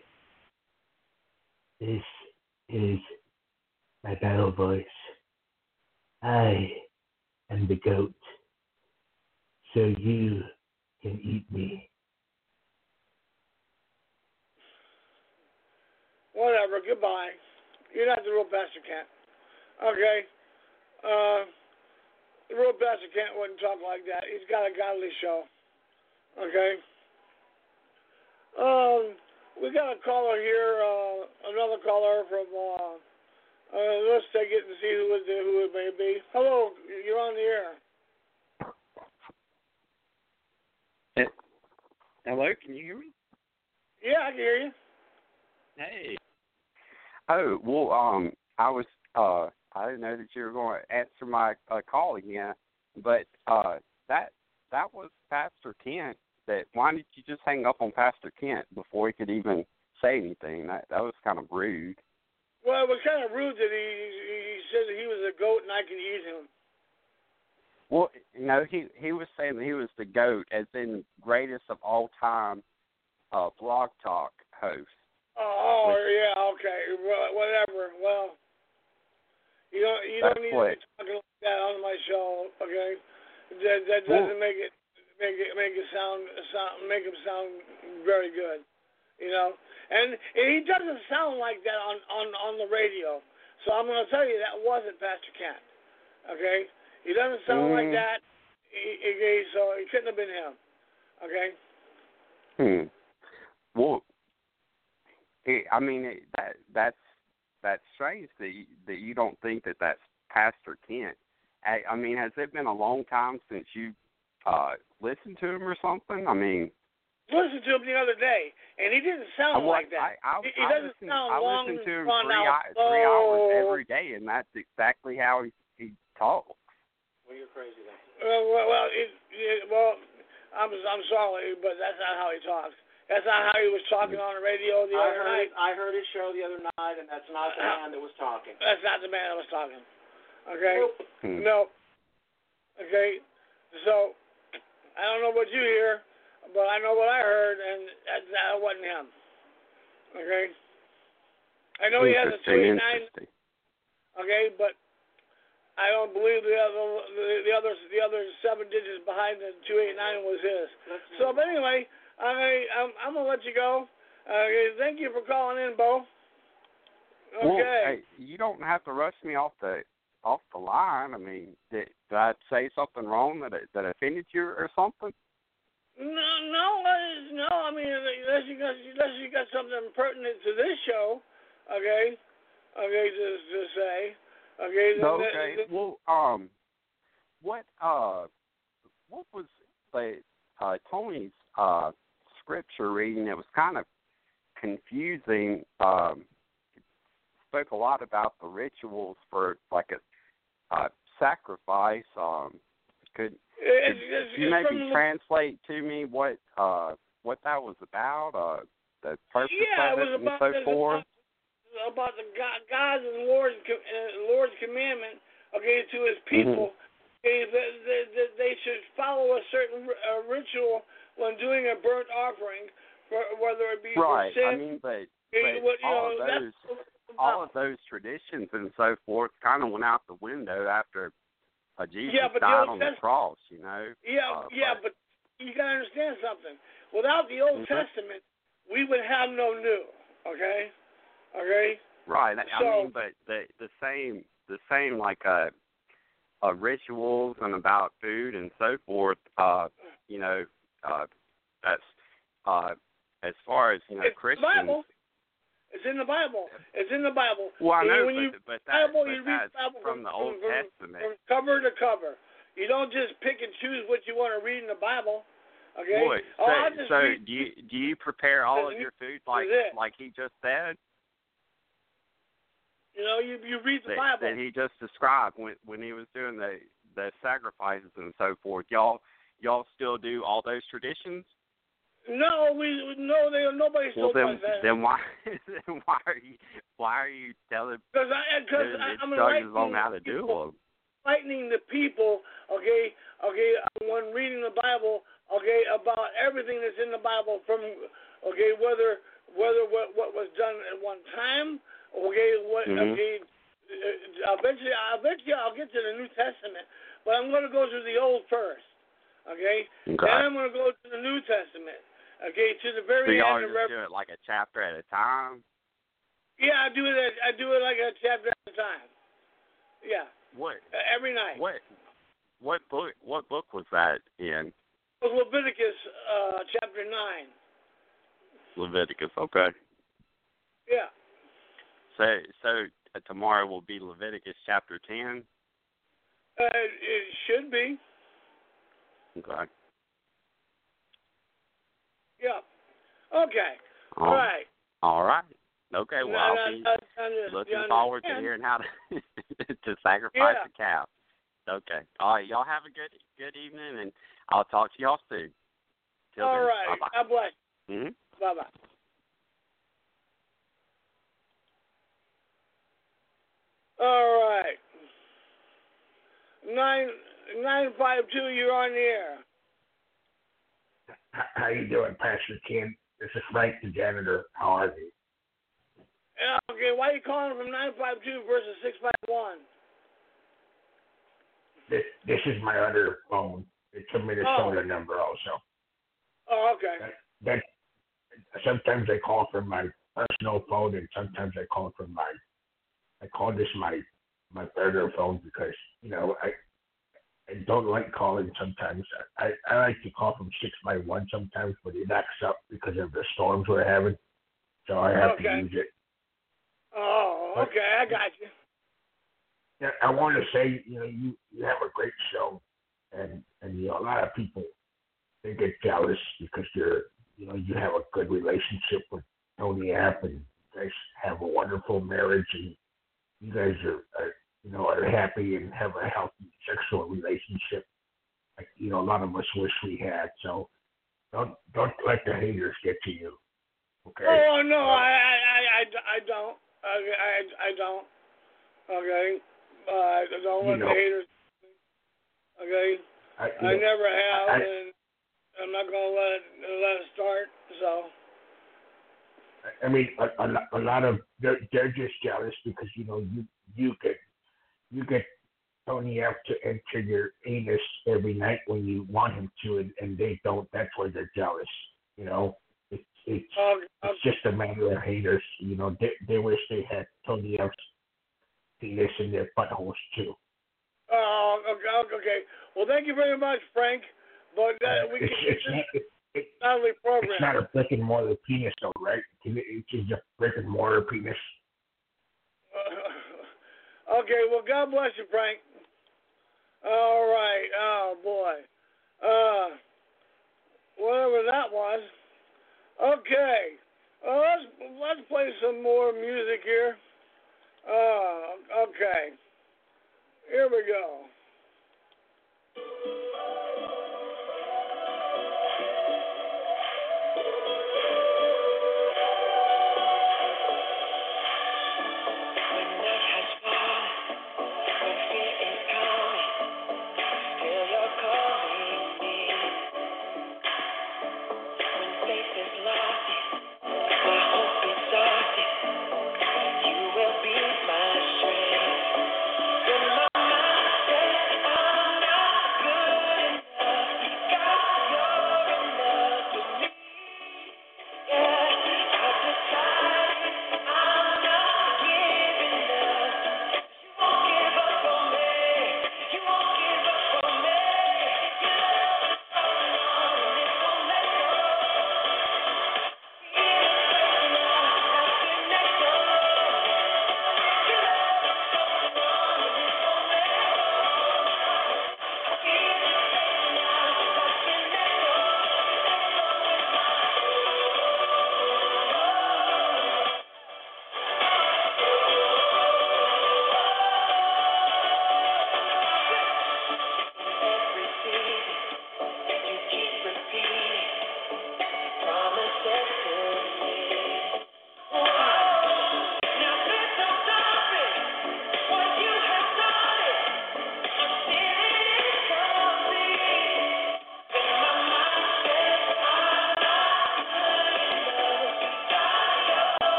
This is my battle voice. I am the goat, so you can eat me. Whatever, goodbye. You're not the real Pastor Kent. Okay? The real Pastor Kent wouldn't talk like that. He's got a godly show. Okay? We got a caller here, another caller from Let's take it and see who it may be. Hello, you're on the air. Hello, can you hear me? Yeah, I can hear you. Hey. Oh, well, I didn't know that you were going to answer my call again, but that was Pastor Kent. Why did you just hang up on Pastor Kent before he could even say anything? That was kind of rude. Well, it was kind of rude that he said that he was a goat and I could eat him. Well, he was saying that he was the GOAT, as in greatest of all time blog talk host. Oh, yeah, okay, well, whatever. Well, you don't need to be talking like that on my show, okay? That doesn't make him sound very good, And he doesn't sound like that on the radio. So I'm going to tell you that wasn't Pastor Kent, okay? He doesn't sound like that, so it couldn't have been him, okay? Well, I mean, that's strange that you don't think that that's Pastor Kent. I mean, has it been a long time since you listened to him or something? I mean, listened to him the other day, and he didn't sound like that. He doesn't sound long. I listen to him 3 hours every day, and that's exactly how he talks. Well, you're crazy then. Well, I'm sorry, but that's not how he talks. That's not how he was talking on the radio the other night. I heard his show the other night, and that's not the man that was talking. That's not the man that was talking. Okay? Nope. No. Okay? So, I don't know what you hear, but I know what I heard, and that wasn't him. Okay? I know he has a 289. Okay, but I don't believe the other 7 digits behind the 289 was his. So, but anyway, I'm gonna let you go. Thank you for calling in, Bo. Okay. Well, hey, you don't have to rush me off the line. I mean, did I say something wrong that offended you or something? No. I mean, unless you got something pertinent to this show, okay. Okay, to say, okay. Okay. Well, what was Tony's scripture reading? It was kind of confusing. Spoke a lot about the rituals for like a sacrifice. Could you maybe translate to me what that was about? The purpose of it and so forth. About the God's and Lord's commandment, okay, to His people. Okay, that they should follow a certain ritual when doing a burnt offering, whether it be right. for sin. I mean, but all of those traditions and so forth kind of went out the window after Jesus died on the cross. But you gotta understand something. Without the Old Testament, we would have no new. Okay. Okay. Right. I mean, but the same like rituals and about food and so forth. That's as far as Christians. It's in the Bible. It's in the Bible. Well, I know, but that's from the Old Testament. From cover to cover. You don't just pick and choose what you want to read in the Bible. Okay. Boy, so do you prepare all of your food like he just said? You read the Bible. That he just described when he was doing the sacrifices and so forth. Y'all still do all those traditions? No, nobody still does that. Then why are you telling because I'm instructions on how to do them? Enlightening the people, okay, when reading the Bible, okay, about everything that's in the Bible from, okay, whether what was done at one time, okay, okay. Eventually I'll get to the New Testament, but I'm going to go through the Old first, okay? Then I'm going to go to the New Testament. Okay, to the very end. So y'all just do it like a chapter at a time? Yeah, I do it like a chapter at a time. Yeah. What? Every night. What book was that in? It was Leviticus chapter 9. Leviticus, okay. Yeah. So tomorrow will be Leviticus chapter 10? It should be. Okay. Yeah. Okay. All right. All right. Okay, well, I'll be looking forward to hearing how to to sacrifice the cow. Okay. All right, y'all have a good evening, and I'll talk to y'all soon. Till All then, right. bye-bye. God bless. Mm-hmm. Bye-bye. All right. 952, you're on the air. How you doing, Pastor Ken? This is Frank, the janitor. How are you? Okay, why are you calling from 952 versus 651? This is my other phone. It's a Minnesota number also. Oh, okay. That sometimes I call from my personal phone, and sometimes I call from I call this my burner phone because, you know, I don't like calling sometimes. I like to call from 6x1 sometimes, but it acts up because of the storms we're having. So I have to use it. Oh, okay, I got you. Yeah, I want to say, you know, you have a great show, and you know, a lot of people, they get jealous because you have a good relationship with Tony App, and you guys have a wonderful marriage, and you guys are happy and have a healthy sexual relationship. Like, you know, a lot of us wish we had. So don't let the haters get to you. Okay. Oh no, I don't. I don't. Okay. I don't let the haters. Okay. I never have, and I'm not gonna let it start. So. I mean, a lot of they're just jealous because, you know, you get Tony F to enter your anus every night when you want him to, and they don't. That's why they're jealous. You know, it's just a matter of haters. You know, they wish they had Tony F's penis in their buttholes too. Oh, okay. Well, thank you very much, Frank. But it's not a brick and mortar penis, though, right? It's just a brick and mortar penis. Okay, well, God bless you, Frank. All right. Oh, boy. Whatever that was. Okay. Let's play some more music here. Okay. Here we go. You will be my strength. When my mind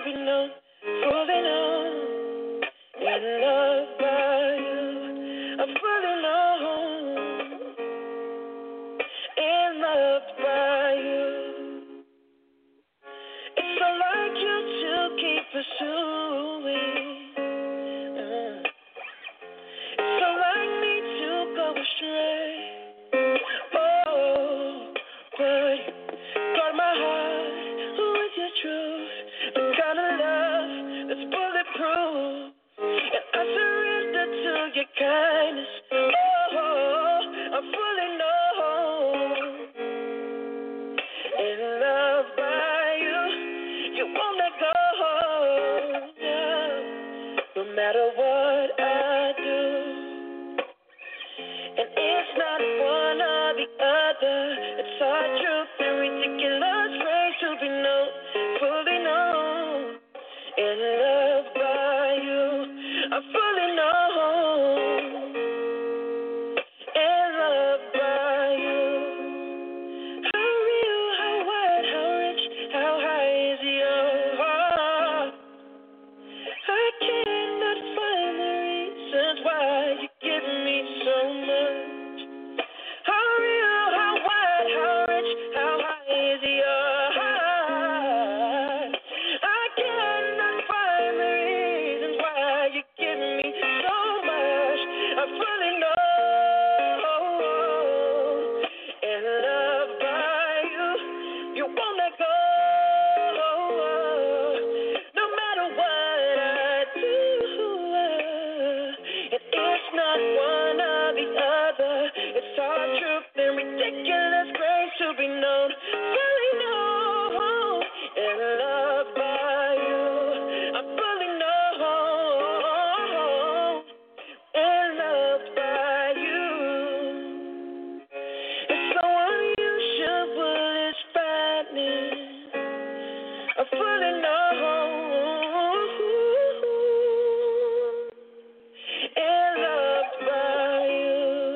be known, fully known, and loved by you. I'm fully known and loved by you. It's unlike you to keep pursuing. It's unlike me to go astray. Oh, but guard my heart with your truth, the kind of love that's bulletproof. And I surrender to your kindness. Oh, I'm fully known and loved by you. You won't let go, no matter what I do. And it's not one or the other. It's our truth and ridiculous ways to be known, fully known, and loved by you. I'm fully known and loved by you. How real, how wide, how rich, how high is your heart? I cannot find the reasons why you give me so much. How real, how wide, how rich, how high is your heart? I cannot find the reasons why you give me so much. I'm fully known and loved by you. You won't let go, no matter what I do. And it's not one or the other. It's our truth and ridiculous grace to be known, fully known and loved by you. I'm fully known and loved by you. If someone you should will is fatness, I'm fully known and loved by you.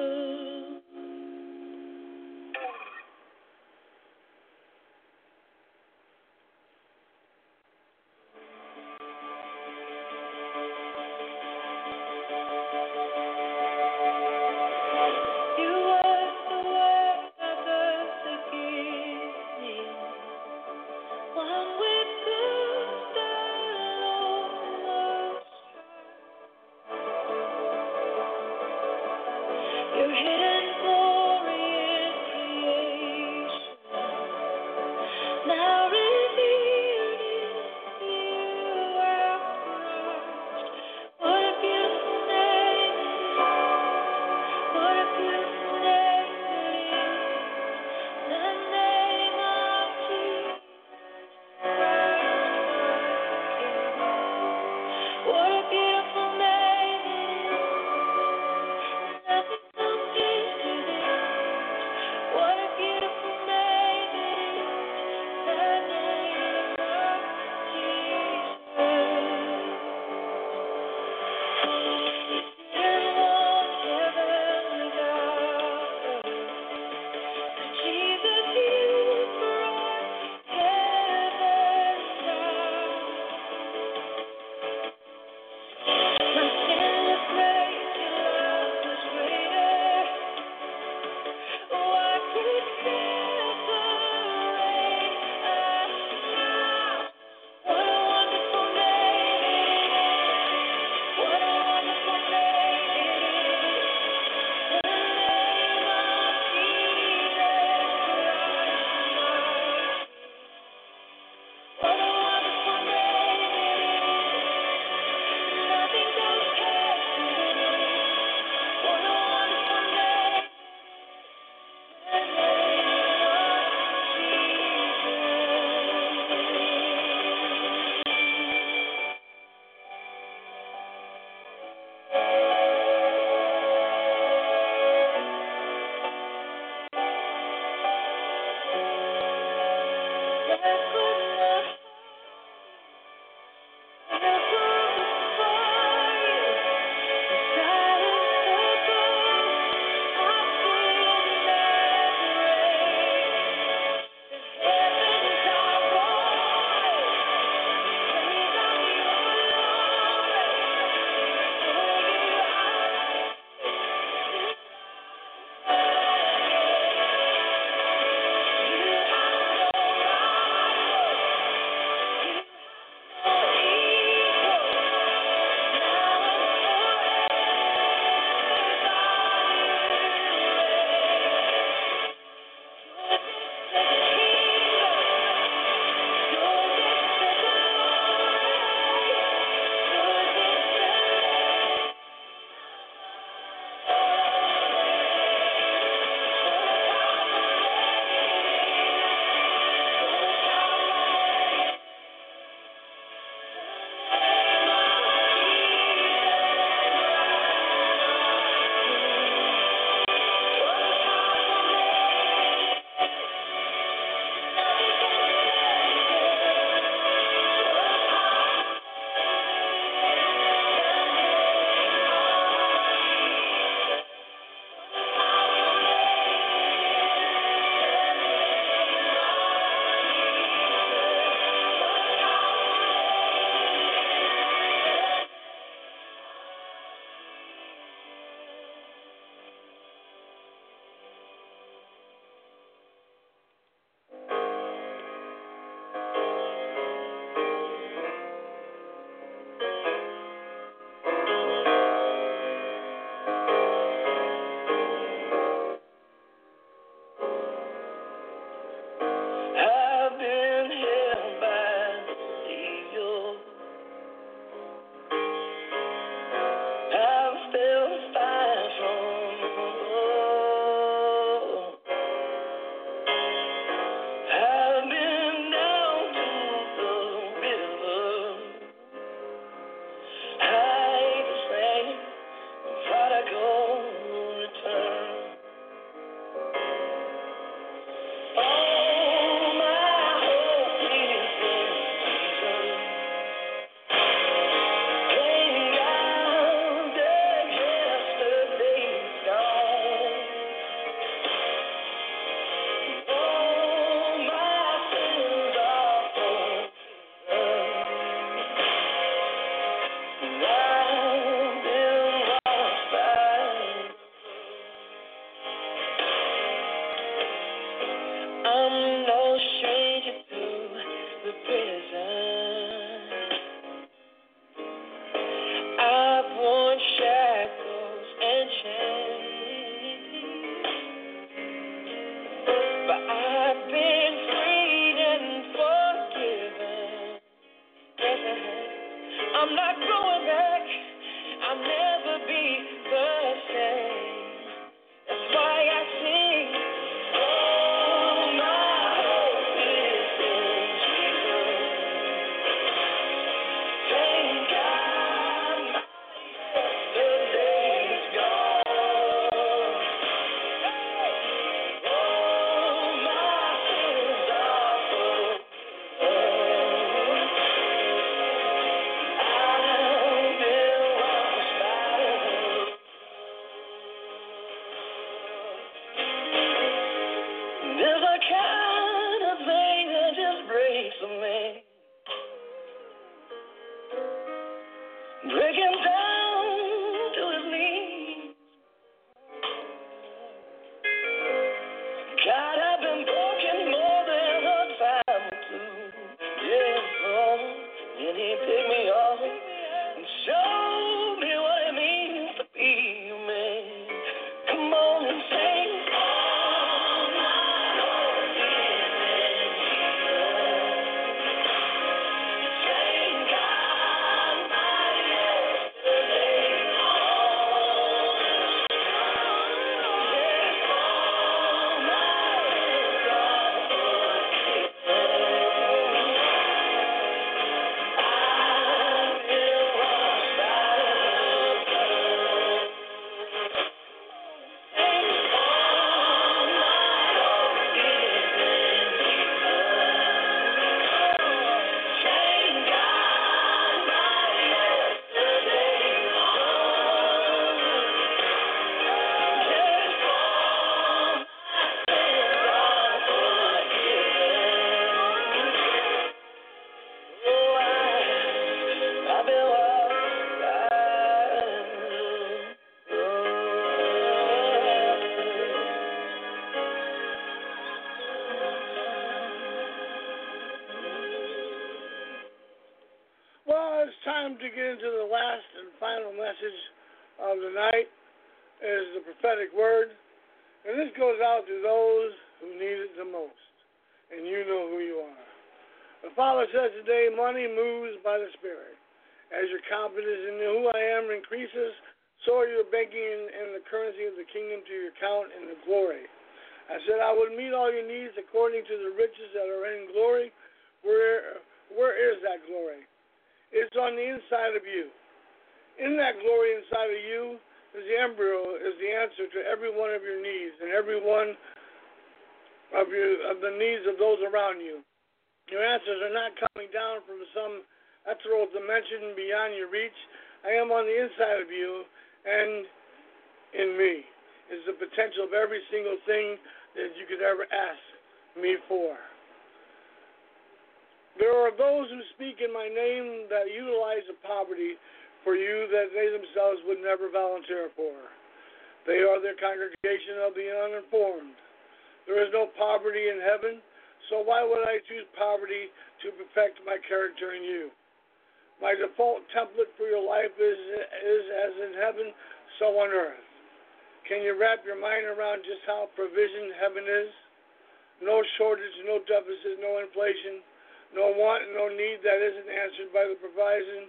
You are the word of the beginning, one with God, the Lord Most High. Your hidden glory in creation, now revealed in you are Christ. What a beautiful name it is. What a beautiful name it is. The name of Jesus Christ, my King. What a beautiful name it is. Nothing compares to this. What a beautiful name it is. The name of Jesus. Didn't want heaven without us. Jesus, you brought heaven down. My sin was great, your love was greater. Oh, I could separate us now. What a wonderful name it is. What a wonderful name it is. The name of Jesus Christ, my King. What a wonderful name it is. Nothing compares to this. What a wonderful name. The name of I'm not going back. I'll never be the same. That's why I sing. Oh, my hope is in Jesus. Thank God my yesterday's gone. Oh, my sins are forgiven. I've been washed by the blood. There's a kind of thing that just breaks a man, break him down to his knees. God, I've been broken more than a time or two. Yes, Lord, and He picked me up and showed me what it means to be a man. Come on and sing. All my hope is in Jesus. Thank God my yesterday's gone. Yes, all my sins are forgiven. I've been washed by the blood. Thank all my hope is in Jesus. Thank God my yesterday's gone. Yes, all my sins are forgiven. Oh, I've been washed by the Well, it's time to get into the last and final message of the night, is the prophetic word. And this goes out to those who need it the most. And you know who you are. The Father says today, money moves by the Spirit. As your confidence in who I am increases, so are your banking and the currency of the kingdom to your account in the glory. I said I would meet all your needs according to the riches that are in glory. Where is that glory? It's on the inside of you. In that glory inside of you is the embryo, is the answer to every one of your needs and every one of the needs of those around you. Your answers are not coming down from some ethereal dimension beyond your reach. I am on the inside of you, and in me is the potential of every single thing that you could ever ask me for. There are those who speak in my name that utilize the poverty for you that they themselves would never volunteer for. They are the congregation of the uninformed. There is no poverty in heaven, so why would I choose poverty to perfect my character in you? My default template for your life is as in heaven, so on earth. Can you wrap your mind around just how provision heaven is? No shortage, no deficit, no inflation, no want, no need that isn't answered by the provisioning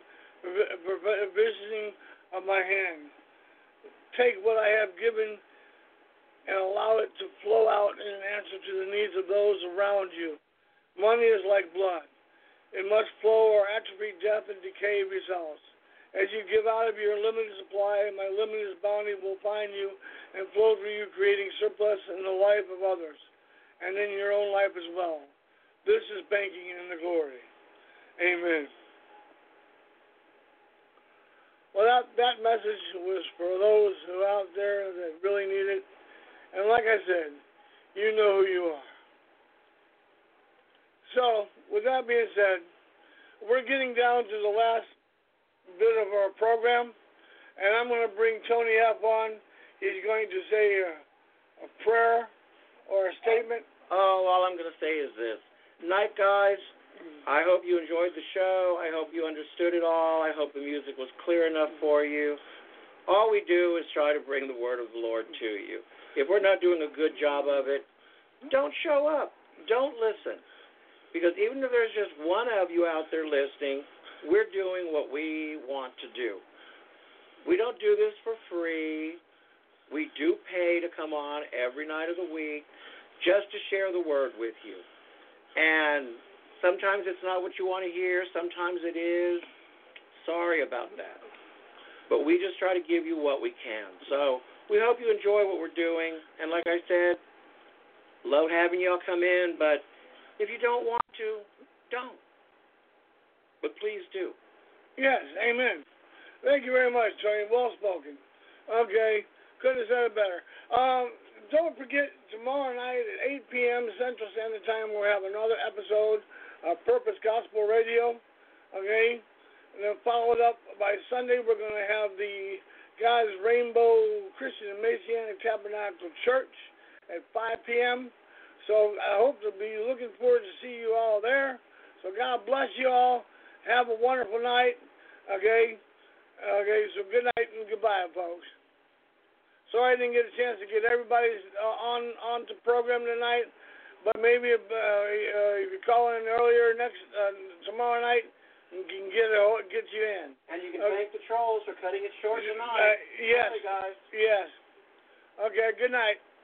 of my hand. Take what I have given and allow it to flow out in an answer to the needs of those around you. Money is like blood. It must flow or atrophy, death, and decay results. As you give out of your limited supply, my limited bounty will find you and flow through you, creating surplus in the life of others and in your own life as well. This is banking in the glory. Amen. Well, that message was for those who are out there that really need it. And like I said, you know who you are. So, with that being said, we're getting down to the last bit of our program, and I'm going to bring Tony F. on. He's going to say a prayer or a statement. Oh, all I'm going to say is this. Night, guys. I hope you enjoyed the show. I hope you understood it all. I hope the music was clear enough for you. All we do is try to bring the word of the Lord to you. If we're not doing a good job of it, don't show up. Don't listen. Because even if there's just one of you out there listening, we're doing what we want to do. We don't do this for free. We do pay to come on every night of the week just to share the word with you. And sometimes it's not what you want to hear. Sometimes it is. Sorry about that. But we just try to give you what we can. So we hope you enjoy what we're doing. And like I said, love having y'all come in. But if you don't want to, don't. But please do. Yes, amen. Thank you very much, Tony. Well spoken. Okay, couldn't have said it better. Don't forget, tomorrow night at 8 p.m. Central Standard Time, we'll have another episode of Purpose Gospel Radio. Okay? And then followed up by Sunday, we're going to have the God's Rainbow Christian and Messianic Tabernacle Church at 5 p.m. So I hope to be looking forward to see you all there. So God bless you all. Have a wonderful night. Okay? Okay, so good night and goodbye, folks. Sorry I didn't get a chance to get everybody on the program tonight, but maybe if you call in earlier tomorrow night, we can get you in. And you can thank the trolls for cutting it short tonight. Yes. Sorry, guys. Yes. Okay, good night.